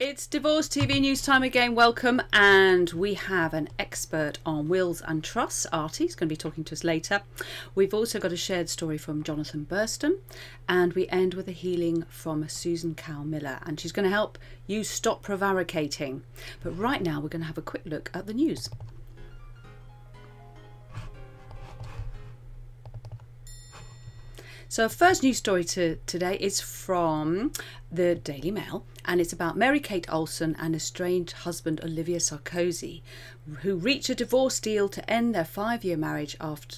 It's Divorce TV News time again. Welcome. And we have an expert on wills and trusts. Artie is going to be talking to us later. We've also got a shared story from Jonathan Burston. And we end with a healing from Susan Cowell-Miller. And she's going to help you stop prevaricating. But right now we're going to have a quick look at the news. So our first news story today is from the Daily Mail, and it's about Mary-Kate Olsen and estranged husband Olivier Sarkozy, who reached a divorce deal to end their 5-year marriage after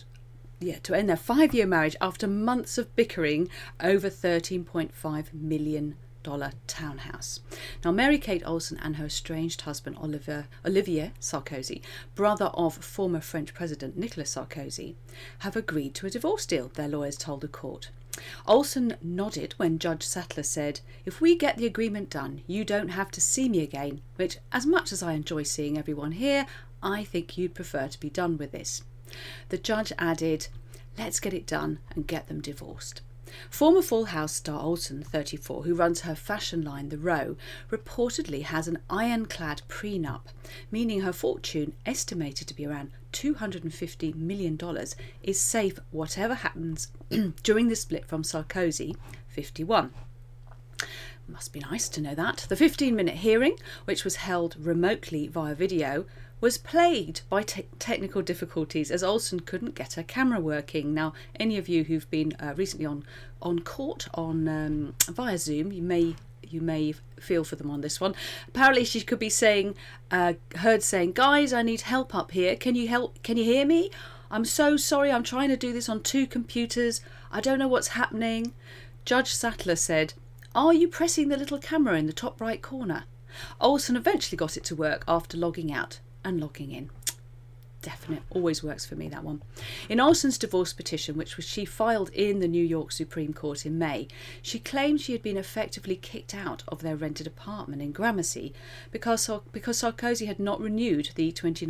months of bickering over $13.5 million townhouse. Now, Mary-Kate Olsen and her estranged husband Olivier Sarkozy, brother of former French President Nicolas Sarkozy, have agreed to a divorce deal, their lawyers told the court. Olsen nodded when Judge Sattler said, "If we get the agreement done, you don't have to see me again, which, as much as I enjoy seeing everyone here, I think you'd prefer to be done with this." The judge added, "Let's get it done and get them divorced." Former Full House star Olsen, 34, who runs her fashion line The Row, reportedly has an ironclad prenup, meaning her fortune, estimated to be around $250 million, is safe whatever happens during the split from Sarkozy, 51. Must be nice to know that. The 15-minute hearing, which was held remotely via video, was plagued by technical difficulties as Olsen couldn't get her camera working. Now, any of you who've been recently on court via Zoom, you may feel for them on this one. Apparently, she could be heard saying, "Guys, I need help up here. Can you help? Can you hear me? I'm so sorry. I'm trying to do this on 2 computers. I don't know what's happening." Judge Sattler said, "Are you pressing the little camera in the top right corner?" Olsen eventually got it to work after logging out and logging in. Definite, always works for me, that one. In Olsen's divorce petition, which she filed in the New York Supreme Court in May, she claimed she had been effectively kicked out of their rented apartment in Gramercy because Sarkozy had not renewed the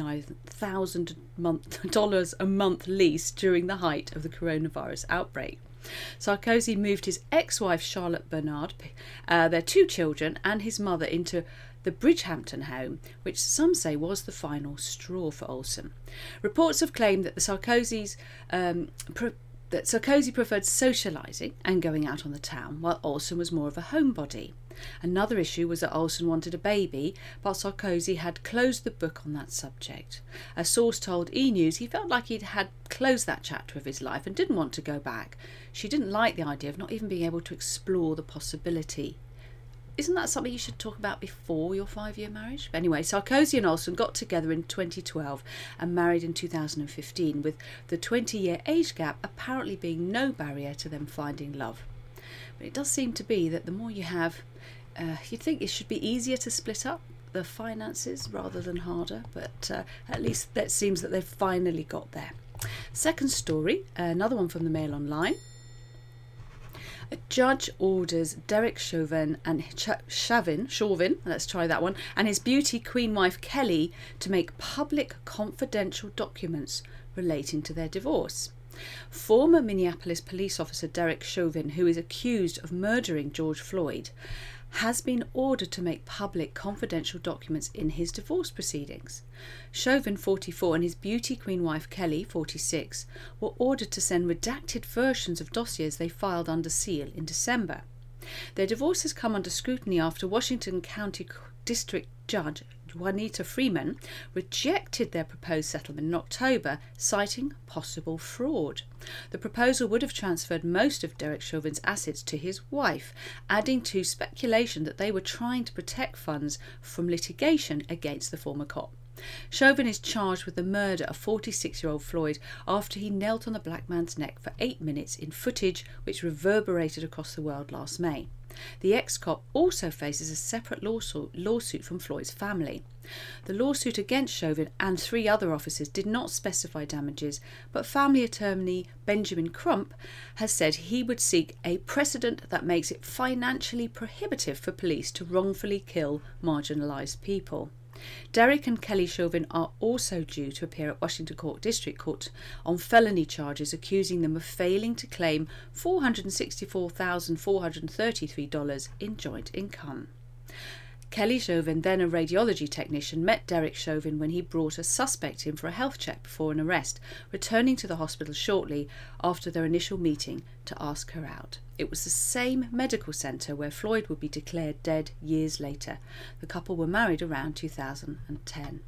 $29,000 a month lease during the height of the coronavirus outbreak. Sarkozy moved his ex-wife Charlotte Bernard, their 2 children and his mother into the Bridgehampton home, which some say was the final straw for Olsen. Reports have claimed that Sarkozy preferred socialising and going out on the town, while Olsen was more of a homebody. Another issue was that Olsen wanted a baby, but Sarkozy had closed the book on that subject. A source told E! News he felt like he'd had closed that chapter of his life and didn't want to go back. She didn't like the idea of not even being able to explore the possibility. Isn't that something you should talk about before your 5-year marriage? But anyway, Sarkozy and Olsen got together in 2012 and married in 2015, with the 20-year age gap apparently being no barrier to them finding love. But it does seem to be that the more you have, you'd think it should be easier to split up the finances rather than harder, but at least that seems that they've finally got there. Second story, another one from the Mail Online. A judge orders Derek Chauvin and his beauty queen wife Kelly to make public confidential documents relating to their divorce. Former Minneapolis police officer Derek Chauvin, who is accused of murdering George Floyd, has been ordered to make public confidential documents in his divorce proceedings. Chauvin, 44, and his beauty queen wife Kelly, 46, were ordered to send redacted versions of dossiers they filed under seal in December. Their divorce has come under scrutiny after Washington County District Judge Juanita Freeman rejected their proposed settlement in October, citing possible fraud. The proposal would have transferred most of Derek Chauvin's assets to his wife, adding to speculation that they were trying to protect funds from litigation against the former cop. Chauvin is charged with the murder of 46-year-old Floyd after he knelt on the black man's neck for 8 minutes in footage which reverberated across the world last May. The ex-cop also faces a separate lawsuit from Floyd's family. The lawsuit against Chauvin and 3 other officers did not specify damages, but family attorney Benjamin Crump has said he would seek a precedent that makes it financially prohibitive for police to wrongfully kill marginalised people. Derek and Kelly Chauvin are also due to appear at Washington District Court on felony charges accusing them of failing to claim $464,433 in joint income. Kelly Chauvin, then a radiology technician, met Derek Chauvin when he brought a suspect in for a health check before an arrest, returning to the hospital shortly after their initial meeting to ask her out. It was the same medical centre where Floyd would be declared dead years later. The couple were married around 2010.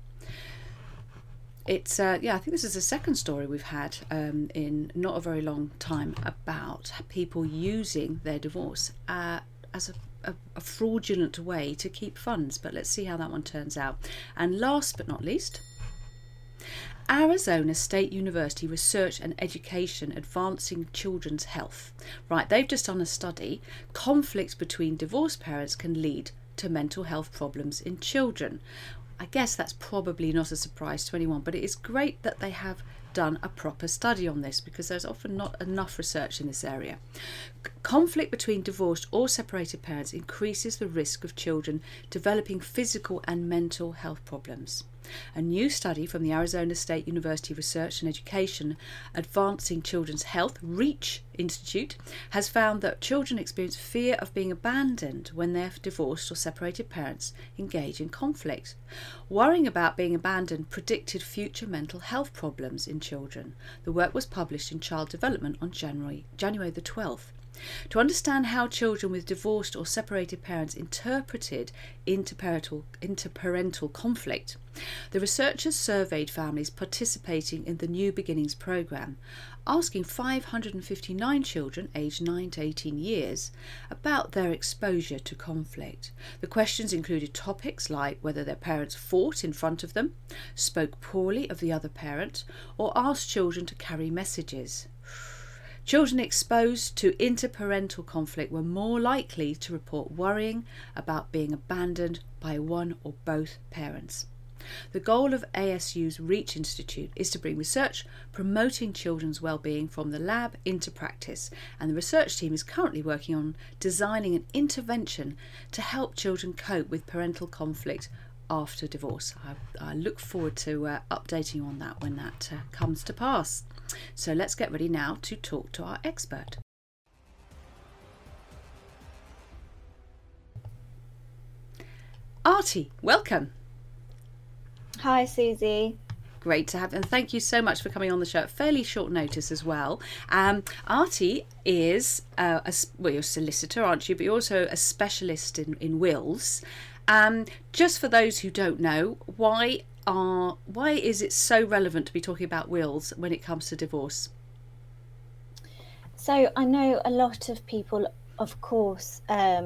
It's I think this is the second story we've had in not a very long time about people using their divorce as a fraudulent way to keep funds. But let's see how that one turns out. And last but not least, Arizona State University Research and Education Advancing Children's Health. Right, they've just done a study. Conflicts between divorced parents can lead to mental health problems in children. I guess that's probably not a surprise to anyone, but it is great that they have done a proper study on this, because there's often not enough research in this area. Conflict between divorced or separated parents increases the risk of children developing physical and mental health problems. A new study from the Arizona State University Research and Education Advancing Children's Health (REACH) Institute has found that children experience fear of being abandoned when their divorced or separated parents engage in conflict. Worrying about being abandoned predicted future mental health problems in children. The work was published in Child Development on January the 12th. To understand how children with divorced or separated parents interpreted interparental conflict, the researchers surveyed families participating in the New Beginnings programme, asking 559 children aged 9 to 18 years about their exposure to conflict. The questions included topics like whether their parents fought in front of them, spoke poorly of the other parent, or asked children to carry messages. Children exposed to interparental conflict were more likely to report worrying about being abandoned by one or both parents. The goal of ASU's REACH Institute is to bring research promoting children's well-being from the lab into practice, and the research team is currently working on designing an intervention to help children cope with parental conflict after divorce. I look forward to updating you on that when that comes to pass. So let's get ready now to talk to our expert. Artie, welcome. Hi, Susie. Great to have, and thank you so much for coming on the show at fairly short notice as well. Artie is you're a solicitor, aren't you? But you're also a specialist in wills. Just for those who don't know, why is it so relevant to be talking about wills when it comes to divorce? So I know a lot of people, of course,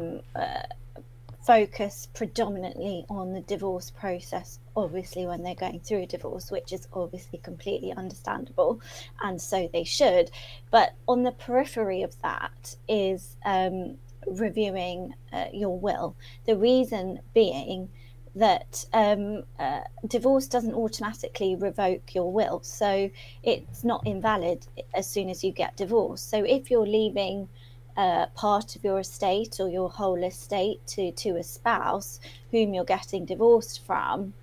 focus predominantly on the divorce process, obviously, when they're going through a divorce, which is obviously completely understandable, and so they should. But on the periphery of that is reviewing your will. The reason being that divorce doesn't automatically revoke your will, so it's not invalid as soon as you get divorced. So if you're leaving part of your estate or your whole estate to a spouse whom you're getting divorced from,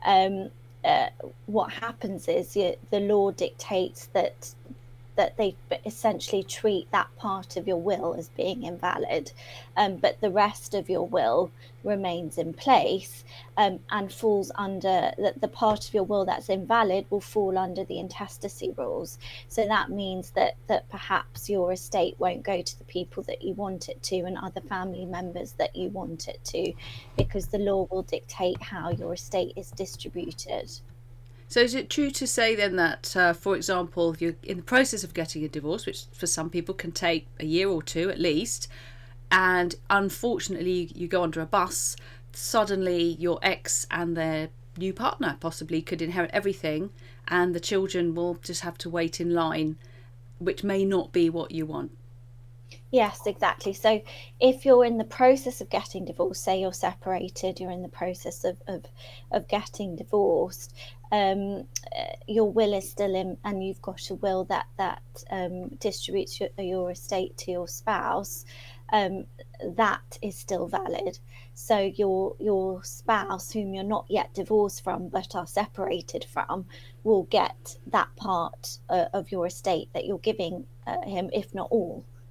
what happens is the law dictates that they essentially treat that part of your will as being invalid, but the rest of your will remains in place, and falls under the part of your will that's invalid will fall under the intestacy rules. So that means that perhaps your estate won't go to the people that you want it to and other family members that you want it to, because the law will dictate how your estate is distributed. So is it true to say then that, for example, if you're in the process of getting a divorce, which for some people can take a year or two at least, and unfortunately you go under a bus, suddenly your ex and their new partner possibly could inherit everything, and the children will just have to wait in line, which may not be what you want? Yes, exactly. So if you're in the process of getting divorced, say you're separated, you're in the process of getting divorced, your will is still in, and you've got a will that distributes your estate to your spouse, that is still valid. So your spouse, whom you're not yet divorced from but are separated from, will get that part of your estate that you're giving him, if not all.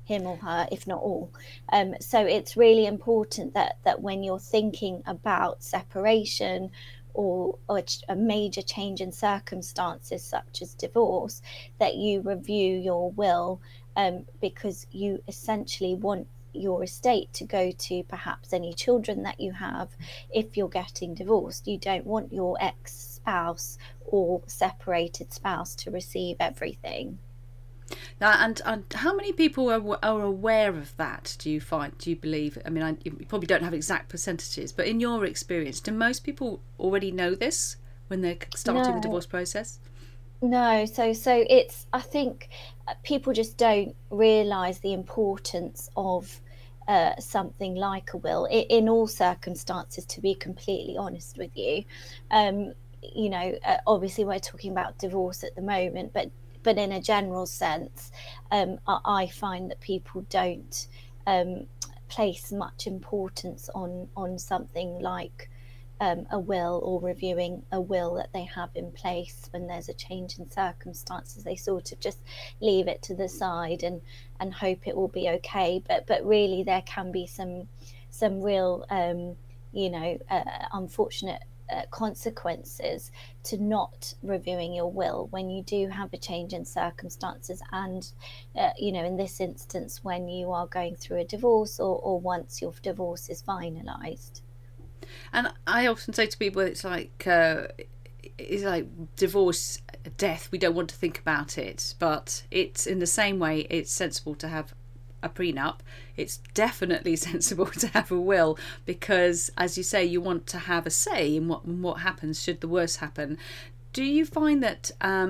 him or her, if not all. So it's really important that when you're thinking about separation or a major change in circumstances such as divorce, that you review your will, because you essentially want your estate to go to perhaps any children that you have if you're getting divorced. You don't want your ex-spouse or separated spouse to receive everything. And how many people are aware of that, do you find, do you believe? I mean, you probably don't have exact percentages, but in your experience, do most people already know this when they're starting the No, divorce process? no. So it's, I think people just don't realize the importance of something like a will in all circumstances, to be completely honest with you. um Obviously we're talking about divorce at the moment, but in a general sense, I find that people don't um place much importance on something like a will, or reviewing a will that they have in place when there's a change in circumstances. They sort of just leave it to the side and hope it will be okay. But really, there can be some real unfortunate consequences to not reviewing your will when you do have a change in circumstances, and in this instance, when you are going through a divorce, or once your divorce is finalized. And I often say to people, it's like divorce, death. We don't want to think about it, but it's in the same way. It's sensible to have a prenup. It's definitely sensible to have a will, because, as you say, you want to have a say in what happens should the worst happen. Do you find that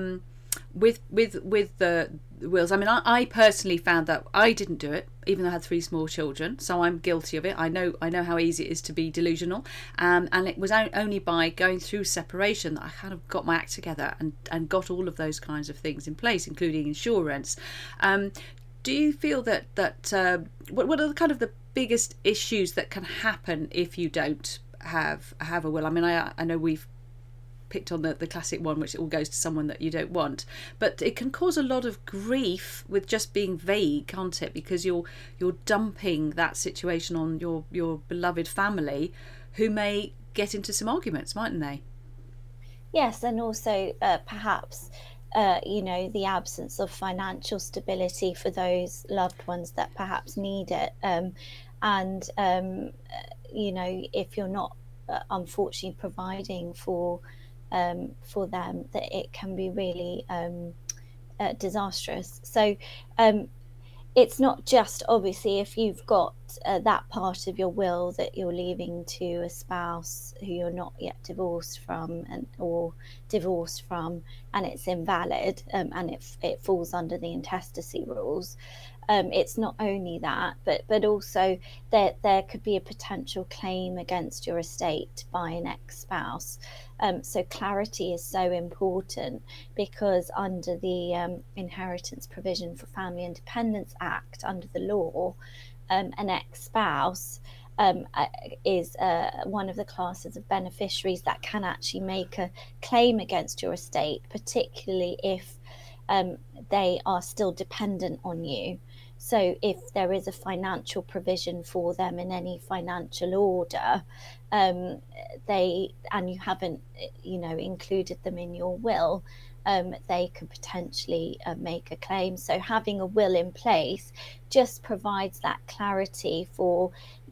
with the wills? I mean, I personally found that I didn't do it, even though I had 3 small children, so I'm guilty of it. I know how easy it is to be delusional, and it was only by going through separation that I kind of got my act together and got all of those kinds of things in place, including insurance. Do you feel that what are the kind of the biggest issues that can happen if you don't have a will? I mean, I know we've picked on the classic one, which all goes to someone that you don't want, but it can cause a lot of grief with just being vague, can't it? Because you're dumping that situation on your beloved family, who may get into some arguments, mightn't they? Yes, and also perhaps the absence of financial stability for those loved ones that perhaps need it, and if you're not unfortunately providing for them, that it can be really disastrous. So um, it's not just, obviously, if you've got that part of your will that you're leaving to a spouse who you're not yet divorced from, or divorced from, and it's invalid, and it falls under the intestacy rules. It's not only that, but also there could be a potential claim against your estate by an ex-spouse. So clarity is so important, because under the Inheritance Provision for Family Independence Act, under the law, an ex-spouse is one of the classes of beneficiaries that can actually make a claim against your estate, particularly if they are still dependent on you. So if there is a financial provision for them in any financial order, um, and you haven't, included them in your will, they could potentially make a claim. So having a will in place just provides that clarity for,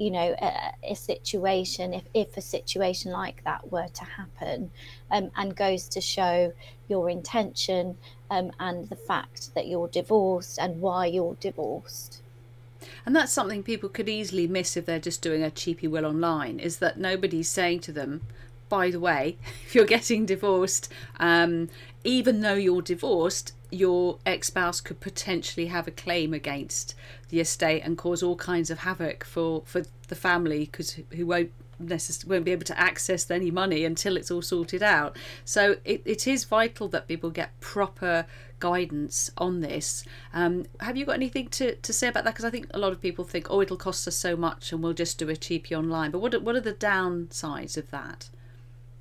a situation, if a situation like that were to happen, and goes to show your intention, and the fact that you're divorced and why you're divorced. And that's something people could easily miss if they're just doing a cheapy will online, is that nobody's saying to them, by the way, if you're getting divorced, even though you're divorced, your ex-spouse could potentially have a claim against the estate and cause all kinds of havoc for the family, because who won't be able to access any money until it's all sorted out. So it is vital that people get proper guidance on this. Have you got anything to say about that? Because I think a lot of people think, oh, it'll cost us so much and we'll just do a cheapie online. But what are the downsides of that?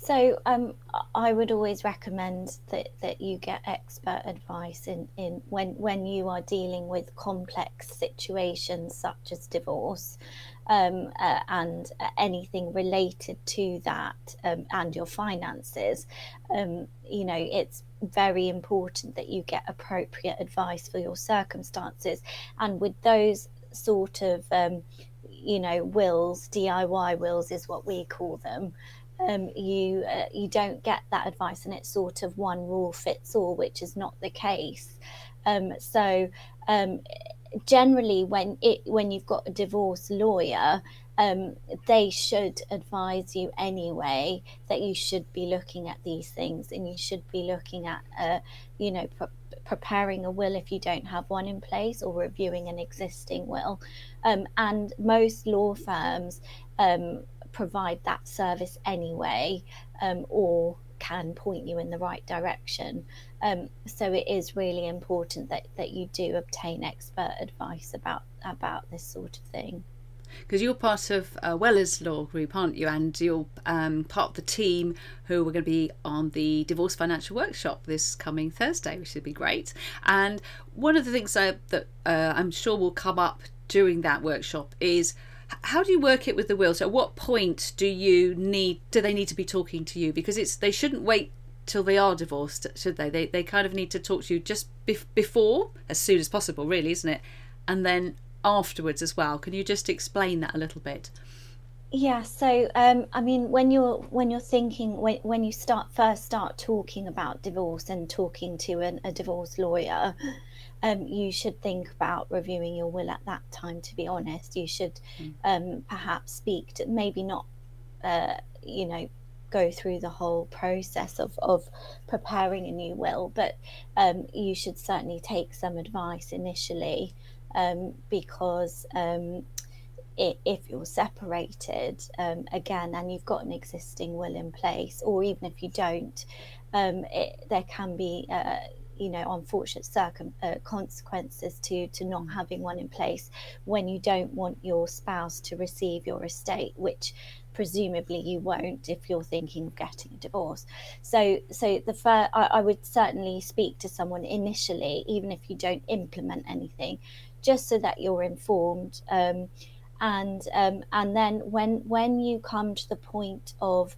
So I would always recommend that you get expert advice in when you are dealing with complex situations such as divorce, and anything related to that, and your finances. It's very important that you get appropriate advice for your circumstances, and with those sort of wills, DIY wills is what we call them. You don't get that advice, and it's sort of one rule fits all, which is not the case. So generally, when you've got a divorce lawyer, they should advise you anyway that you should be looking at these things, and you should be looking at preparing a will if you don't have one in place, or reviewing an existing will. And most law firms provide that service anyway, or can point you in the right direction. So it is really important that you do obtain expert advice about this sort of thing. Because you're part of Weller's Law Group, aren't you? And you're part of the team who are going to be on the Divorce Financial Workshop this coming Thursday, which should be great. And one of the things that I'm sure will come up during that workshop is, how do you work it with the will? So at what point do they need to be talking to you? Because they shouldn't wait till they are divorced, should they? They kind of need to talk to you just before, as soon as possible, really, isn't it? And then afterwards as well. Can you just explain that a little bit? Yeah, so I mean, when you're thinking, when you first start talking about divorce and talking to a divorce lawyer, you should think about reviewing your will at that time. To be honest, you should perhaps speak to, maybe not go through the whole process of preparing a new will, but you should certainly take some advice initially, because if you're separated again, and you've got an existing will in place, or even if you don't, there can be unfortunate consequences to not having one in place, when you don't want your spouse to receive your estate, which presumably you won't if you're thinking of getting a divorce. So I would certainly speak to someone initially, even if you don't implement anything, just so that you're informed. And then when you come to the point of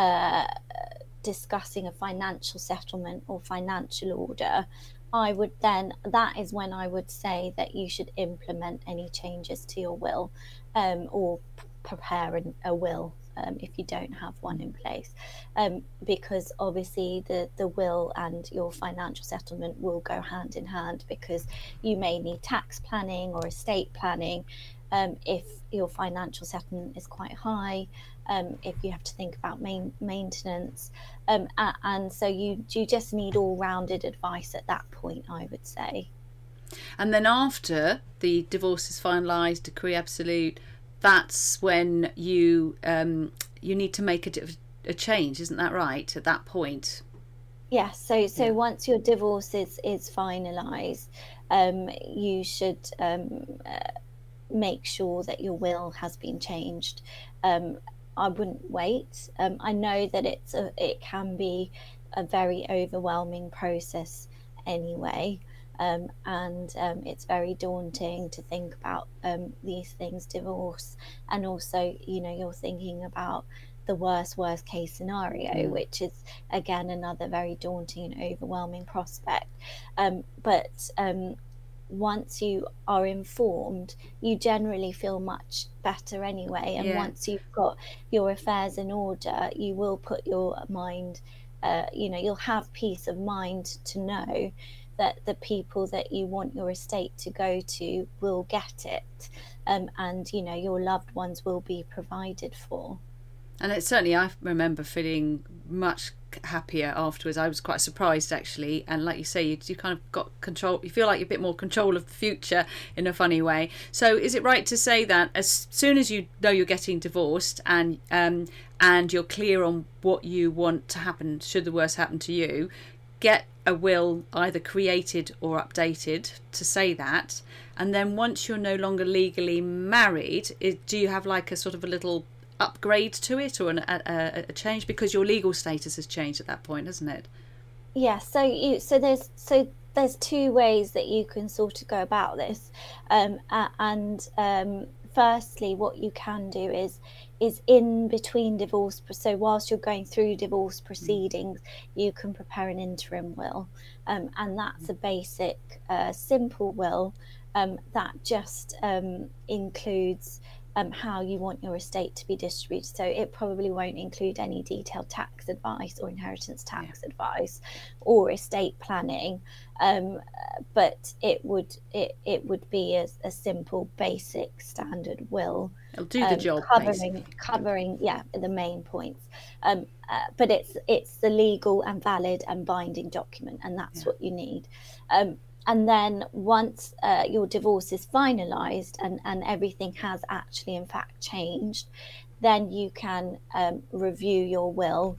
discussing a financial settlement or financial order, that is when I would say that you should implement any changes to your will, or prepare a will, if you don't have one in place, because obviously the will and your financial settlement will go hand in hand, because you may need tax planning or estate planning, if your financial settlement is quite high, if you have to think about maintenance, and so you just need all-rounded advice at that point, I would say. And then after the divorce is finalised, decree absolute, that's when you need to make a change, isn't that right, at that point? Yes, so once your divorce is finalised, you should make sure that your will has been changed. I wouldn't wait. I know that it can be a very overwhelming process anyway, and it's very daunting to think about these things, divorce, and also you're thinking about the worst case scenario, which is again another very daunting and overwhelming prospect. But once you are informed, you generally feel much better anyway. And once you've got your affairs in order, you will put your mind, you'll have peace of mind to know that the people that you want your estate to go to will get it, and your loved ones will be provided for. And I remember feeling much happier afterwards. I was quite surprised, actually, and like you say, you kind of got control. You feel like you're a bit more control of the future in a funny way. So is it right to say that as soon as you know you're getting divorced, and you're clear on what you want to happen should the worst happen to you, get a will either created or updated to say that, and then once you're no longer legally married, do you have like a sort of a little upgrade to it, or a change, because your legal status has changed at that point, hasn't it? Yeah, there's two ways that you can sort of go about this, and firstly, what you can do is in between divorce. So whilst you're going through divorce proceedings, you can prepare an interim will, and that's a basic, simple will that just includes how you want your estate to be distributed. So it probably won't include any detailed tax advice or inheritance tax advice or estate planning, but it would be a simple, basic, standard will. It'll do the job, covering the main points. But it's the legal and valid and binding document, and that's what you need. And then once your divorce is finalised and everything has actually in fact changed, then you can review your will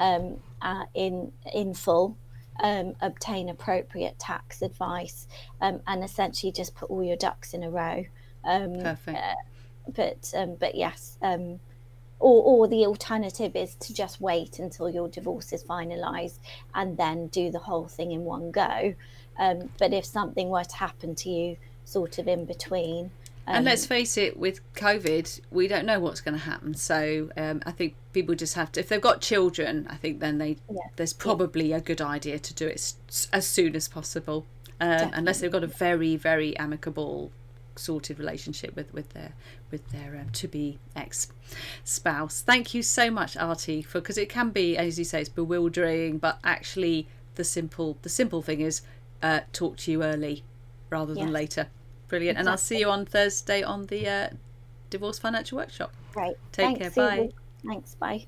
in full, obtain appropriate tax advice, and essentially just put all your ducks in a row. Perfect. But yes, or the alternative is to just wait until your divorce is finalised and then do the whole thing in one go. But if something were to happen to you sort of in between, and let's face it, with COVID, we don't know what's going to happen. So I think people just have to, if they've got children, I think then there's probably a good idea to do it as soon as possible, unless they've got a very, very amicable, sorted relationship with their to-be ex-spouse. Thank you so much, Artie, because it can be, as you say, it's bewildering, but actually the simple thing is talk to you early rather than later. Brilliant. Exactly. And I'll see you on Thursday on the Divorce Financial Workshop. Right. Take care. Bye. Thanks. Bye.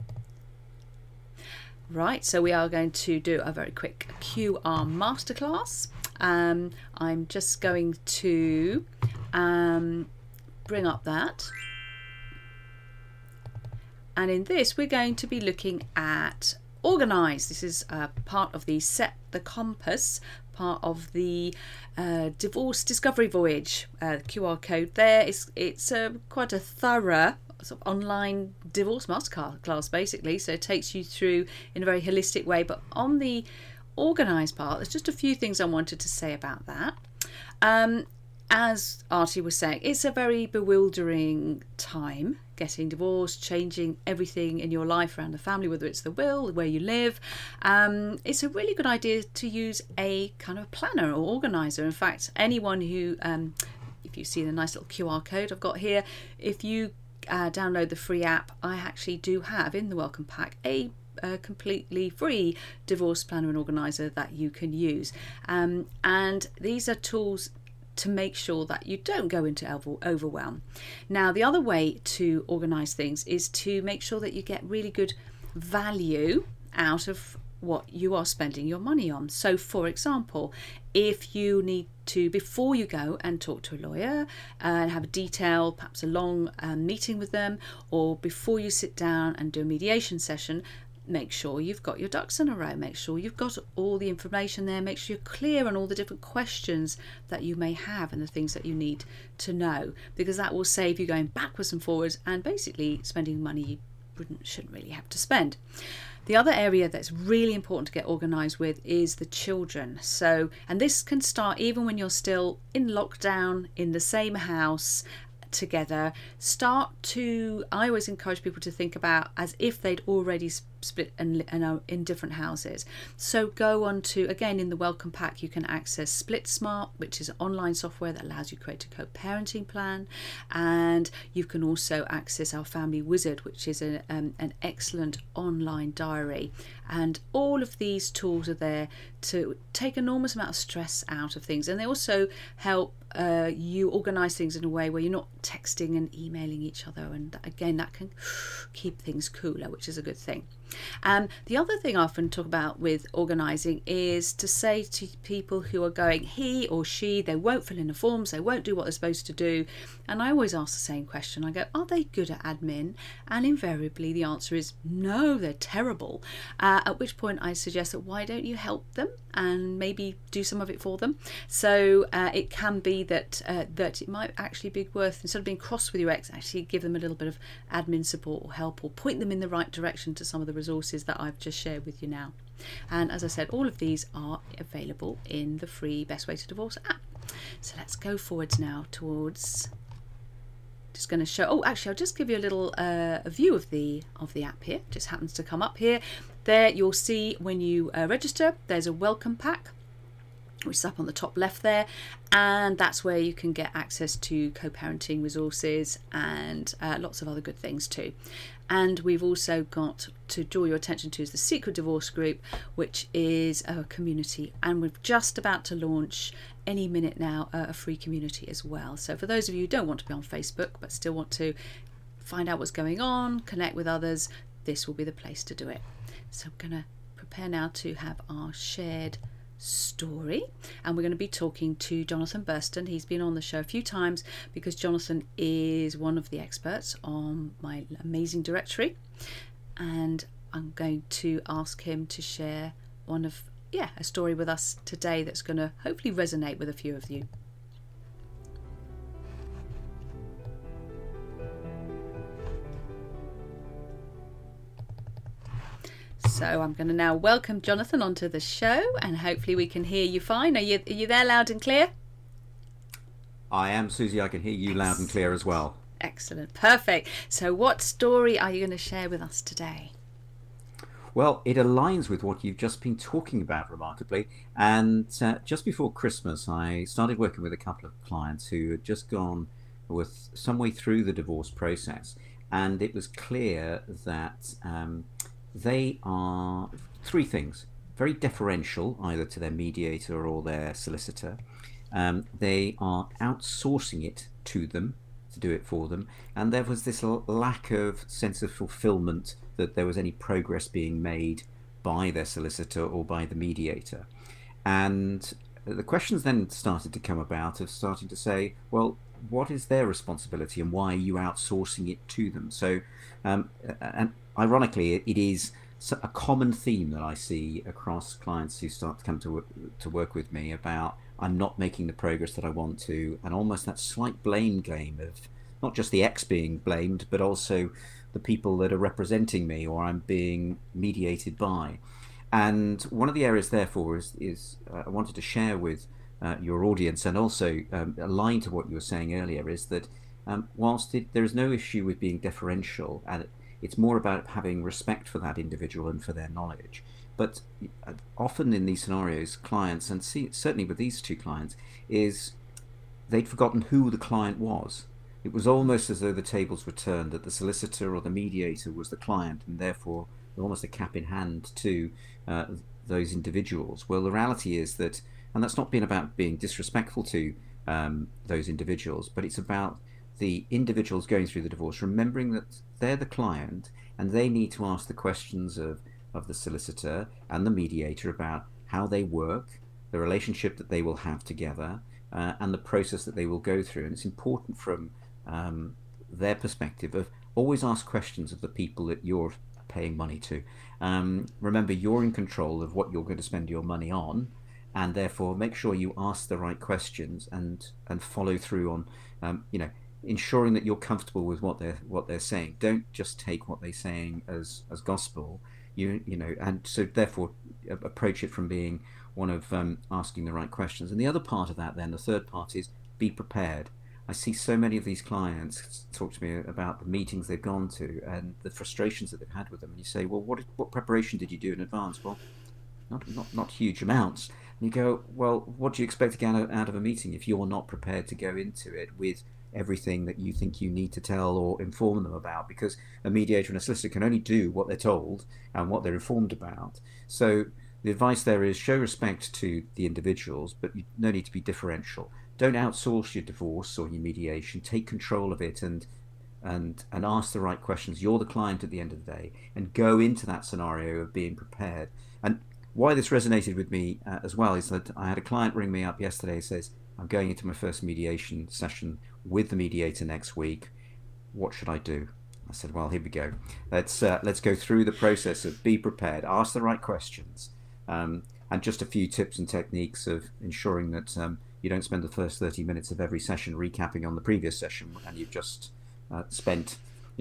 Right, so we are going to do a very quick QR masterclass. I'm just going to bring up that. And in this, we're going to be looking at Organise. This is part of the Set the Compass, part of the Divorce Discovery Voyage. QR code there. It's quite a thorough sort of online divorce masterclass, basically. So it takes you through in a very holistic way. But on the Organise part, there's just a few things I wanted to say about that. As Artie was saying, it's a very bewildering time, getting divorced, changing everything in your life around the family, whether it's the will, where you live. It's a really good idea to use a kind of planner or organiser. In fact, anyone who, if you see the nice little QR code I've got here, if you download the free app, I actually do have in the welcome pack a completely free divorce planner and organiser that you can use. And these are tools to make sure that you don't go into overwhelm. Now, the other way to organise things is to make sure that you get really good value out of what you are spending your money on. So, for example, if you need to, before you go and talk to a lawyer and have a detailed, perhaps a long meeting with them, or before you sit down and do a mediation session, make sure you've got your ducks in a row, make sure you've got all the information there, make sure you're clear on all the different questions that you may have and the things that you need to know, because that will save you going backwards and forwards and basically spending money you shouldn't really have to spend. The other area that's really important to get organised with is the children. So, and this can start even when you're still in lockdown, in the same house together. I always encourage people to think about as if they'd already split and are in different houses. So go on to, again, in the welcome pack, you can access Split Smart, which is an online software that allows you to create a co-parenting plan, and you can also access our Family Wizard, which is an excellent online diary. And all of these tools are there to take an enormous amount of stress out of things, and they also help you organise things in a way where you're not texting and emailing each other, and again, that can keep things cooler, which is a good thing. The other thing I often talk about with organising is to say to people who are going, he or she, they won't fill in the forms, they won't do what they're supposed to do. And I always ask the same question. I go, are they good at admin? And invariably the answer is no, they're terrible. At which point I suggest that why don't you help them and maybe do some of it for them? So it can be that it might actually be worth, instead of being cross with your ex, actually give them a little bit of admin support or help, or point them in the right direction to some of the resources that I've just shared with you now. And as I said, all of these are available in the free Best Way to Divorce app. So let's go forwards now towards, just going to show, oh actually I'll just give you a little a view of the app here. It just happens to come up here. There you'll see when you register, there's a welcome pack, which is up on the top left there, and that's where you can get access to co-parenting resources and lots of other good things too. And we've also got, to draw your attention to, is the Secret Divorce Group, which is a community, and we're just about to launch any minute now a free community as well. So for those of you who don't want to be on Facebook but still want to find out what's going on, connect with others, this will be the place to do it. So I'm going to prepare now to have our shared story, and we're going to be talking to Jonathan Burston. He's been on the show a few times because Jonathan is one of the experts on my amazing directory, and I'm going to ask him to share a story with us today that's going to hopefully resonate with a few of you. So I'm going to now welcome Jonathan onto the show, and hopefully we can hear you fine. Are you there loud and clear? I am, Susie. I can hear you loud and clear as well. Excellent. Perfect. So what story are you going to share with us today? Well, it aligns with what you've just been talking about remarkably. And just before Christmas, I started working with a couple of clients who had just gone with some way through the divorce process. And it was clear that they are three things: very deferential, either to their mediator or their solicitor. They are outsourcing it to them to do it for them, and there was this lack of sense of fulfillment that there was any progress being made by their solicitor or by the mediator. And the questions then started to come about of starting to say, well, what is their responsibility and why are you outsourcing it to them? So and ironically, it is a common theme that I see across clients who start to come to work with me about, I'm not making the progress that I want to, and almost that slight blame game of not just the ex being blamed, but also the people that are representing me or I'm being mediated by. And one of the areas, therefore, is I wanted to share with your audience, and also align to what you were saying earlier, is that whilst there is no issue with being deferential, and it's more about having respect for that individual and for their knowledge. But often in these scenarios, clients, and certainly with these two clients, is they'd forgotten who the client was. It was almost as though the tables were turned, that the solicitor or the mediator was the client, and therefore almost a cap in hand to those individuals. Well, the reality is that, and that's not been about being disrespectful to those individuals, but it's about the individuals going through the divorce remembering that they're the client and they need to ask the questions of the solicitor and the mediator about how they work, the relationship that they will have together, and the process that they will go through. And it's important from their perspective of always ask questions of the people that you're paying money to. Remember, you're in control of what you're going to spend your money on, and therefore make sure you ask the right questions and follow through on ensuring that you're comfortable with what they're saying. Don't just take what they're saying as gospel. And so therefore approach it from being one of asking the right questions. And the other part of that, then, the third part, is be prepared. I see so many of these clients talk to me about the meetings they've gone to and the frustrations that they've had with them. And you say, well, what preparation did you do in advance? Well, not huge amounts. And you go, well, what do you expect to get out of a meeting if you're not prepared to go into it with everything that you think you need to tell or inform them about? Because a mediator and a solicitor can only do what they're told and what they're informed about. So the advice there is show respect to the individuals, but you no need to be differential. Don't outsource your divorce or your mediation. Take control of it and and ask the right questions. You're the client at the end of the day, and go into that scenario of being prepared. And why this resonated with me as well is that I had a client ring me up yesterday who says, I'm going into my first mediation session with the mediator next week. What should I do? I said, well, here we go. Let's go through the process of be prepared, ask the right questions, and just a few tips and techniques of ensuring that you don't spend the first 30 minutes of every session recapping on the previous session, and you've just spent,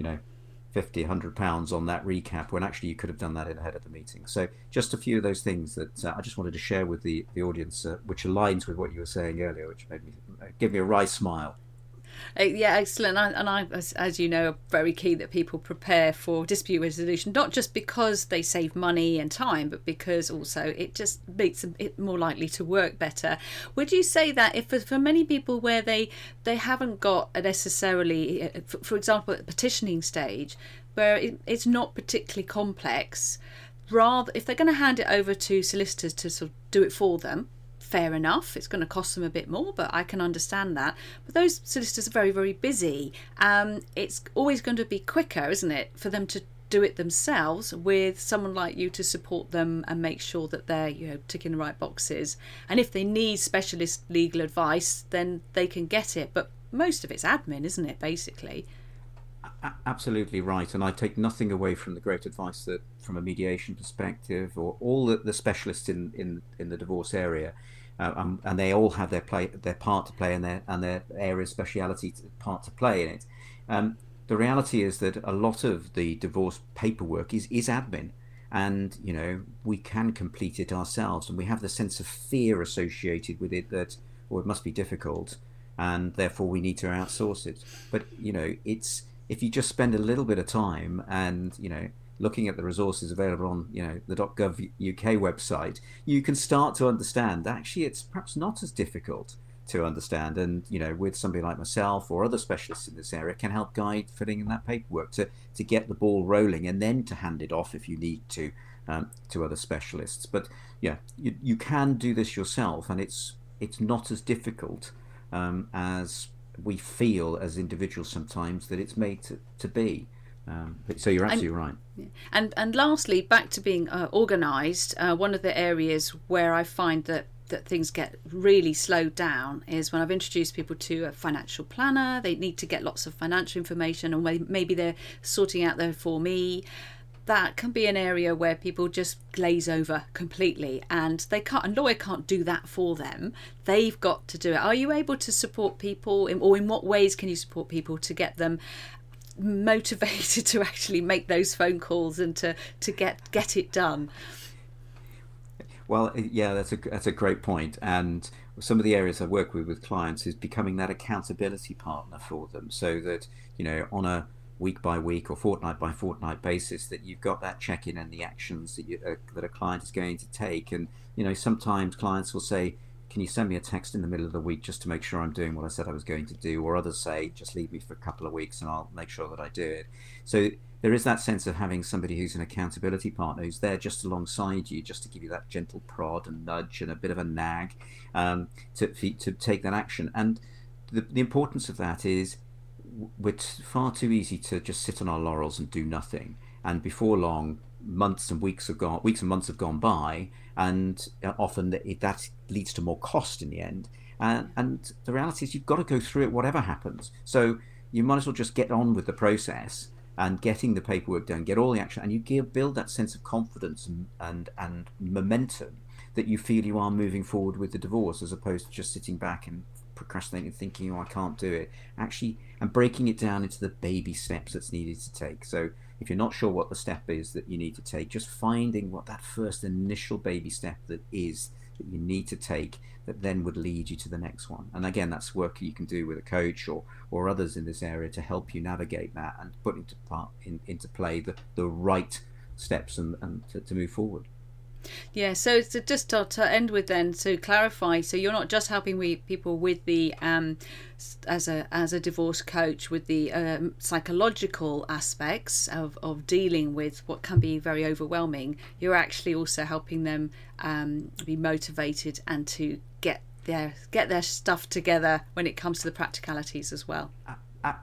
£50, £100 on that recap when actually you could have done that ahead of the meeting. So just a few of those things that I just wanted to share with the audience, which aligns with what you were saying earlier, which made me give me a wry smile. Yeah, excellent. And I, as you know, are very keen that people prepare for dispute resolution, not just because they save money and time, but because also it just makes it more likely to work better. Would you say that if for many people where they haven't got necessarily, for example, at the petitioning stage, where it's not particularly complex, rather if they're going to hand it over to solicitors to sort of do it for them, fair enough, it's going to cost them a bit more, but I can understand that. But those solicitors are very, very busy. It's always going to be quicker, isn't it, for them to do it themselves with someone like you to support them and make sure that they're ticking the right boxes. And if they need specialist legal advice, then they can get it. But most of it's admin, isn't it, basically? Absolutely right, and I take nothing away from the great advice that, from a mediation perspective, or all the specialists in the divorce area, and they all have their part to play, and their area of speciality part to play in it. The reality is that a lot of the divorce paperwork is admin, and we can complete it ourselves, and we have the sense of fear associated with it that, it must be difficult, and therefore we need to outsource it. But it's, if you just spend a little bit of time and looking at the resources available on the .gov UK website, you can start to understand that actually it's perhaps not as difficult to understand, and with somebody like myself or other specialists in this area can help guide filling in that paperwork to get the ball rolling, and then to hand it off if you need to other specialists. But you can do this yourself, and it's not as difficult as we feel as individuals sometimes that it's made to be. So you're absolutely right. And lastly, back to being organised, one of the areas where I find that things get really slowed down is when I've introduced people to a financial planner. They need to get lots of financial information, and maybe they're sorting out their Form E. That can be an area where people just glaze over completely, and they can't. A lawyer can't do that for them. They've got to do it. Are you able to support people, or in what ways can you support people to get them motivated to actually make those phone calls and to get it done? Well, yeah, that's a great point. And some of the areas I work with clients is becoming that accountability partner for them, so that on a week by week or fortnight by fortnight basis, that you've got that check-in and the actions that a client is going to take. And sometimes clients will say, can you send me a text in the middle of the week just to make sure I'm doing what I said I was going to do? Or others say, just leave me for a couple of weeks and I'll make sure that I do it. So there is that sense of having somebody who's an accountability partner, who's there just alongside you, just to give you that gentle prod and nudge and a bit of a nag, to take that action. And the importance of that is, we're far too easy to just sit on our laurels and do nothing. And before long, months and months have gone by, and often that leads to more cost in the end. And the reality is, you've got to go through it whatever happens. So you might as well just get on with the process and getting the paperwork done, get all the action, and you build that sense of confidence and momentum that you feel you are moving forward with the divorce, as opposed to just sitting back and procrastinating, thinking, I can't do it. Actually, and breaking it down into the baby steps that's needed to take. So if you're not sure what the step is that you need to take, just finding what that first initial baby step that you need to take, that then would lead you to the next one. And again, that's work you can do with a coach or others in this area to help you navigate that and put into play the right steps and to move forward. Yeah, so just to end with then, to clarify, so you're not just helping people with the as a divorce coach with the psychological aspects of dealing with what can be very overwhelming. You're actually also helping them be motivated and to get their stuff together when it comes to the practicalities as well.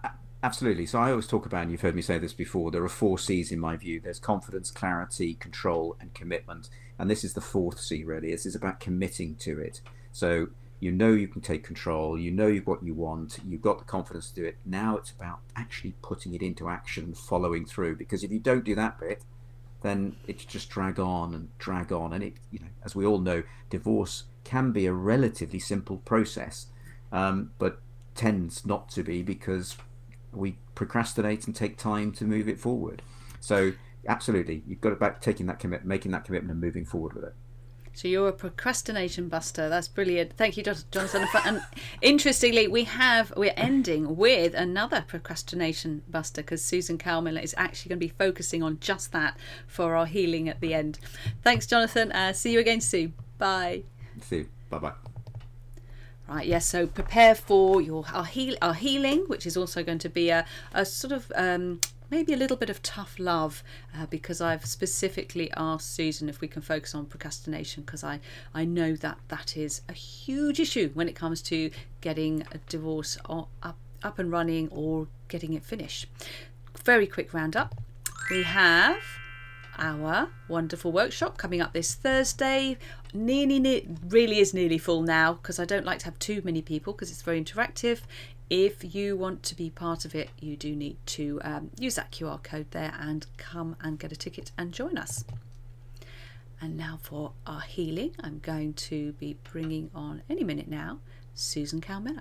Absolutely. So I always talk about, and you've heard me say this before, there are 4 C's in my view. There's confidence, clarity, control, and commitment. And this is the 4th C, really. This is about committing to it. So you know you can take control, you know you've what you want, you've got the confidence to do it. Now it's about actually putting it into action, following through. Because if you don't do that bit, then it's just drag on and drag on. And it, as we all know, divorce can be a relatively simple process, but tends not to be, because we procrastinate and take time to move it forward. So absolutely, you've got about taking that commitment, making that commitment, and moving forward with it. So you're a procrastination buster. That's brilliant. Thank you, Jonathan. And interestingly, we're ending with another procrastination buster, because Susan Calmiller is actually going to be focusing on just that for our healing at the end. Thanks, Jonathan. See you again soon. Bye. See you. Bye-bye. Right, yes, so prepare for our healing, which is also going to be a sort of maybe a little bit of tough love, because I've specifically asked Susan if we can focus on procrastination, because I know that is a huge issue when it comes to getting a divorce up and running or getting it finished. Very quick roundup. We have our wonderful workshop coming up this Thursday. Really is nearly full now, because I don't like to have too many people, because it's very interactive. If you want to be part of it, you do need to use that QR code there and come and get a ticket and join us. And now for our healing, I'm going to be bringing on, any minute now, Susan Calmiller.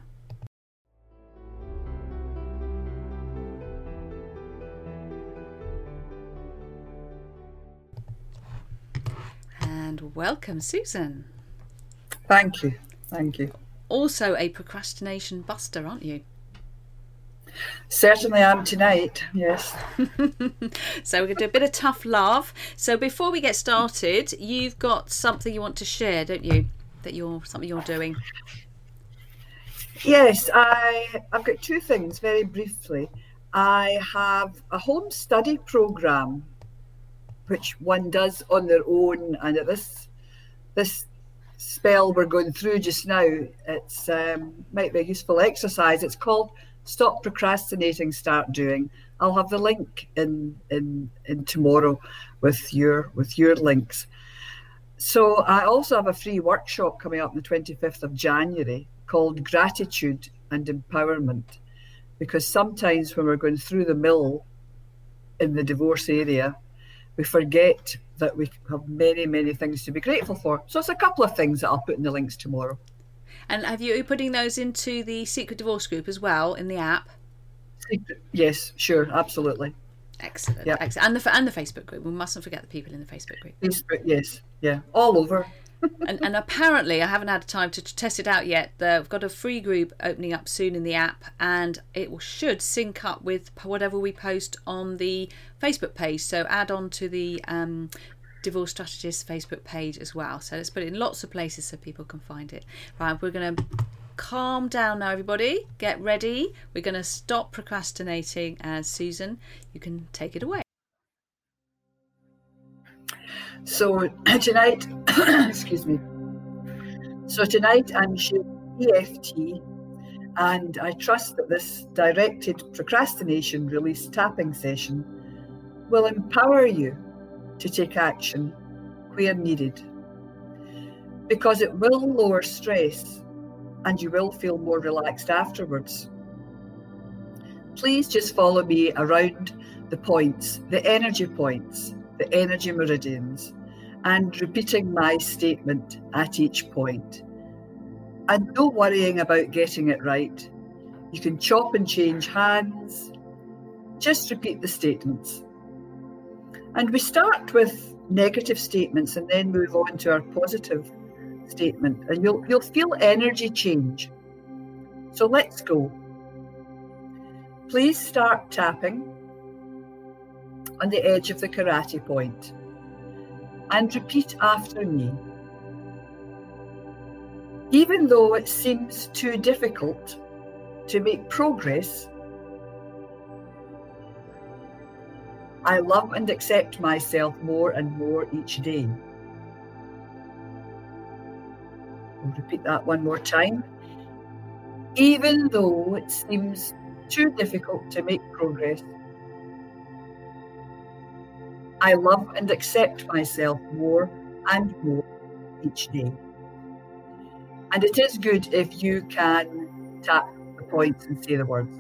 And welcome, Susan. Thank you. Thank you. Also a procrastination buster, aren't you? Certainly am tonight, yes. So we're going to do a bit of tough love. So before we get started, you've got something you want to share, don't you? Something you're doing. Yes, I've got 2 things very briefly. I have a home study program, which one does on their own, and at this spell we're going through just now, it's might be a useful exercise. It's called Stop Procrastinating, Start Doing. I'll have the link in tomorrow with your links. So I also have a free workshop coming up on the 25th of January called Gratitude and Empowerment, because sometimes when we're going through the mill in the divorce area, we forget that we have many, many things to be grateful for. So it's a couple of things that I'll put in the links tomorrow. And are you putting those into the Secret Divorce group as well in the app? Yes, sure, absolutely. Excellent, yep. Excellent. And the Facebook group. We mustn't forget the people in the Facebook group. Facebook, yes, yeah, all over. and apparently, I haven't had time to test it out yet. We've got a free group opening up soon in the app, and it should sync up with whatever we post on the Facebook page. So add on to the Divorce Strategist Facebook page as well. So let's put it in lots of places so people can find it. Right, we're going to calm down now, everybody. Get ready. We're going to stop procrastinating, and Susan, you can take it away. So tonight, excuse me. So tonight I'm sharing EFT, and I trust that this directed procrastination release tapping session will empower you to take action where needed, because it will lower stress and you will feel more relaxed afterwards. Please just follow me around the points, the energy meridians, and repeating my statement at each point. And no worrying about getting it right. You can chop and change hands. Just repeat the statements. And we start with negative statements and then move on to our positive statement. And you'll feel energy change. So let's go. Please start tapping on the edge of the karate point and repeat after me. Even though it seems too difficult to make progress, I love and accept myself more and more each day. We'll repeat that one more time. Even though it seems too difficult to make progress. I love and accept myself more and more each day. And it is good if you can tap the points and say the words.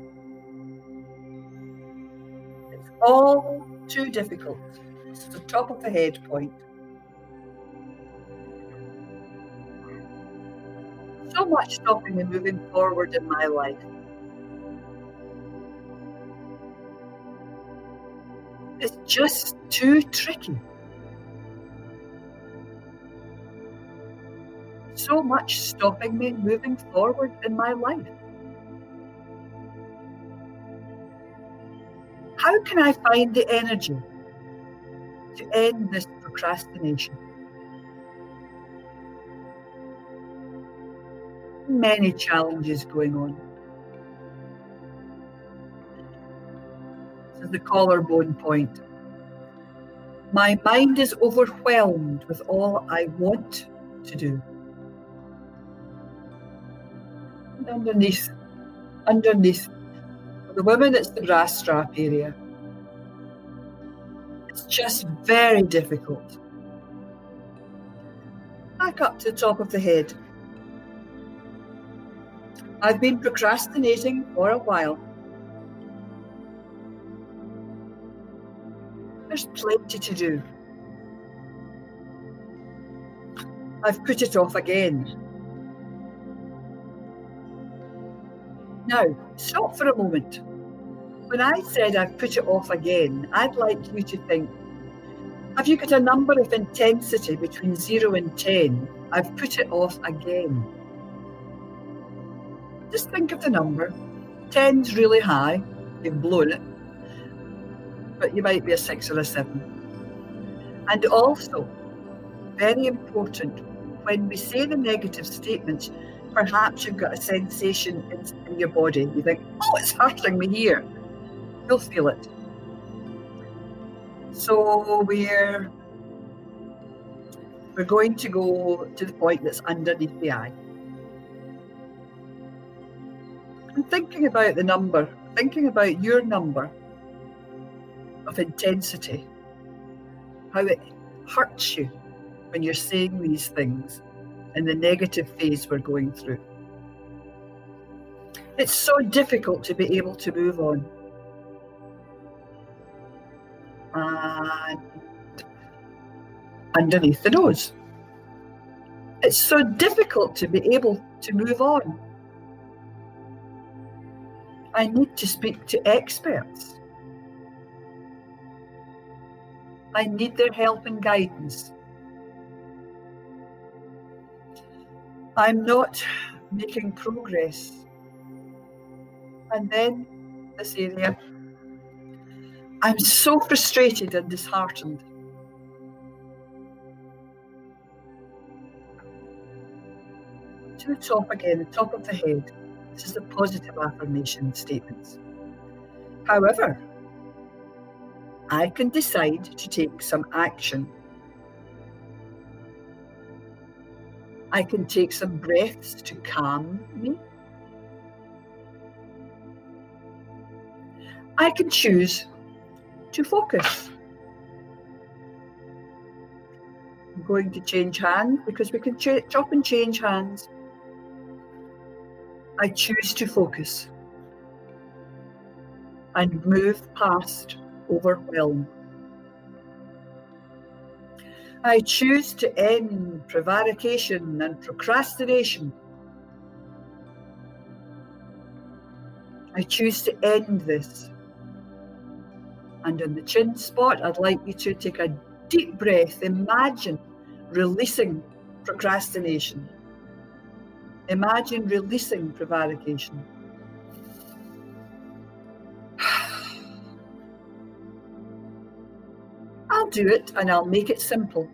It's all too difficult. It's the top of the head point. So much stopping and moving forward in my life. It's just too tricky. So much stopping me moving forward in my life. How can I find the energy to end this procrastination? Many challenges going on. This is the collarbone point. My mind is overwhelmed with all I want to do. And underneath, for the women, it's the bra strap area. It's just very difficult. Back up to the top of the head. I've been procrastinating for a while. There's plenty to do. I've put it off again. Now, stop for a moment. When I said I've put it off again, I'd like you to think, have you got a number of intensity between 0 and 10? I've put it off again. Just think of the number. 10's really high. You've blown it. But you might be a 6 or a 7. And also, very important, when we say the negative statements, perhaps you've got a sensation in your body. You think, oh, it's hurting me here. You'll feel it. So we're going to go to the point that's underneath the eye. And thinking about the number, thinking about your number of intensity, how it hurts you when you're saying these things in the negative phase we're going through. It's so difficult to be able to move on. And underneath the nose. It's so difficult to be able to move on. I need to speak to experts. I need their help and guidance. I'm not making progress. And then this area. I'm so frustrated and disheartened. To the top again, the top of the head. This is the positive affirmation statements. However, I can decide to take some action. I can take some breaths to calm me. I can choose to focus. I'm going to change hands because we can chop and change hands. I choose to focus and move past overwhelm. I choose to end prevarication and procrastination. I choose to end this. And on the chin spot, I'd like you to take a deep breath. Imagine releasing procrastination. Imagine releasing prevarication. I'll do it and I'll make it simple.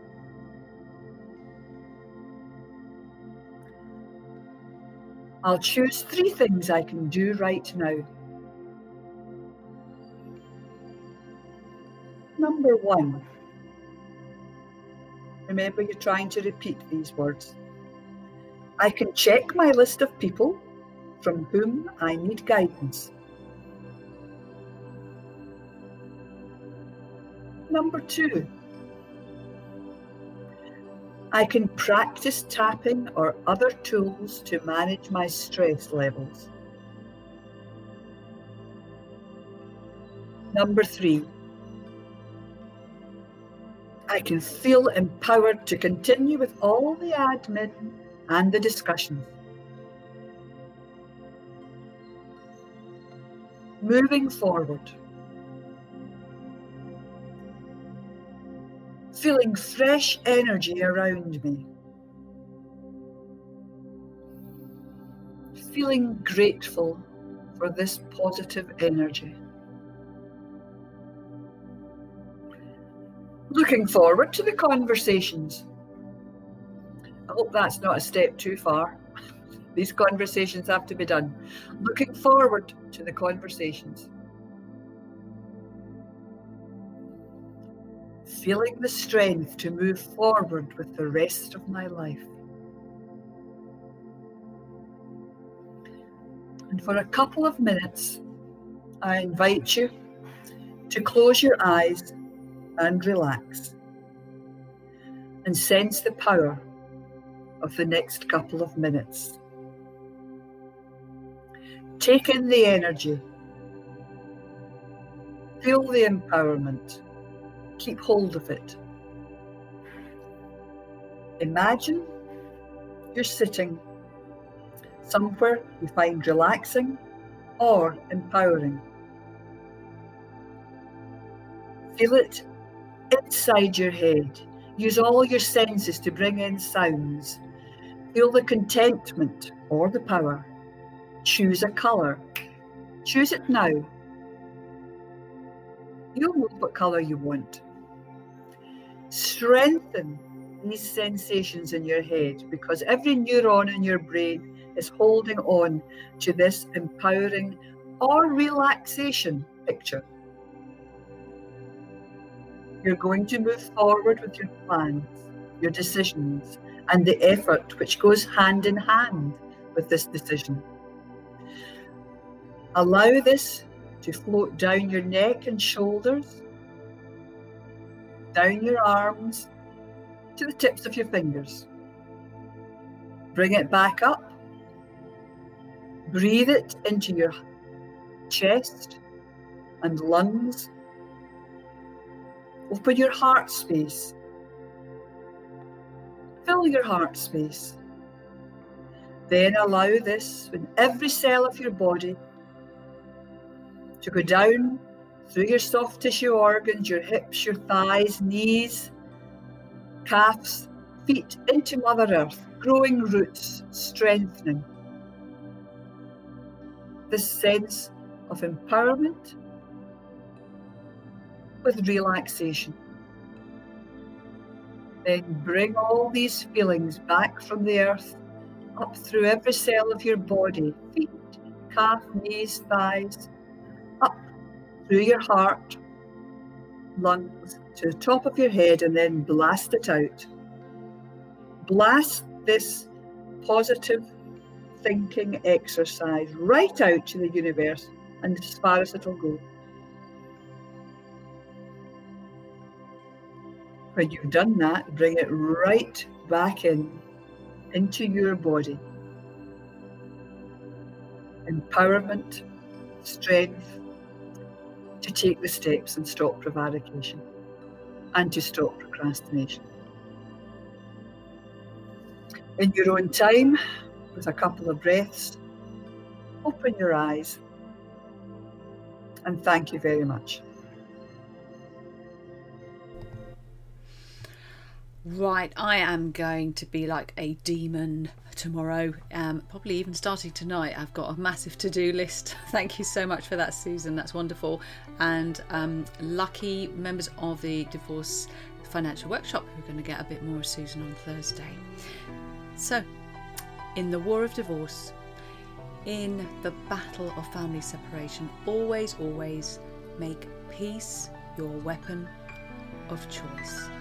I'll choose 3 things I can do right now. Number 1. Remember, you're trying to repeat these words. I can check my list of people from whom I need guidance. Number 2, I can practice tapping or other tools to manage my stress levels. Number 3, I can feel empowered to continue with all the admin and the discussions. Moving forward. Feeling fresh energy around me. Feeling grateful for this positive energy. Looking forward to the conversations. I hope that's not a step too far. These conversations have to be done. Looking forward to the conversations. Feeling the strength to move forward with the rest of my life. And for a couple of minutes, I invite you to close your eyes and relax and sense the power of the next couple of minutes. Take in the energy. Feel the empowerment. Keep hold of it. Imagine you're sitting somewhere you find relaxing or empowering. Feel it inside your head. Use all your senses to bring in sounds. Feel the contentment or the power. Choose a colour. Choose it now. You'll know what colour you want. Strengthen these sensations in your head, because every neuron in your brain is holding on to this empowering or relaxation picture. You're going to move forward with your plans, your decisions, and the effort which goes hand in hand with this decision. Allow this to float down your neck and shoulders, down your arms, to the tips of your fingers. Bring it back up. Breathe it into your chest and lungs. Open your heart space. Fill your heart space. Then allow this in every cell of your body to go down through your soft tissue organs, your hips, your thighs, knees, calves, feet, into Mother Earth, growing roots, strengthening. This sense of empowerment with relaxation. Then bring all these feelings back from the earth, up through every cell of your body, feet, calf, knees, thighs, up through your heart, lungs, to the top of your head, and then blast it out. Blast this positive thinking exercise right out to the universe and as far as it'll go. When you've done that, bring it right back into your body. Empowerment, strength to take the steps and stop prevarication and to stop procrastination. In your own time, with a couple of breaths, open your eyes and thank you very much. Right, I am going to be like a demon tomorrow, probably even starting tonight. I've got a massive to-do list. Thank you so much for that, Susan. That's wonderful. And lucky members of the Divorce Financial Workshop who are going to get a bit more of Susan on Thursday. So, in the war of divorce, in the battle of family separation, always, always make peace your weapon of choice.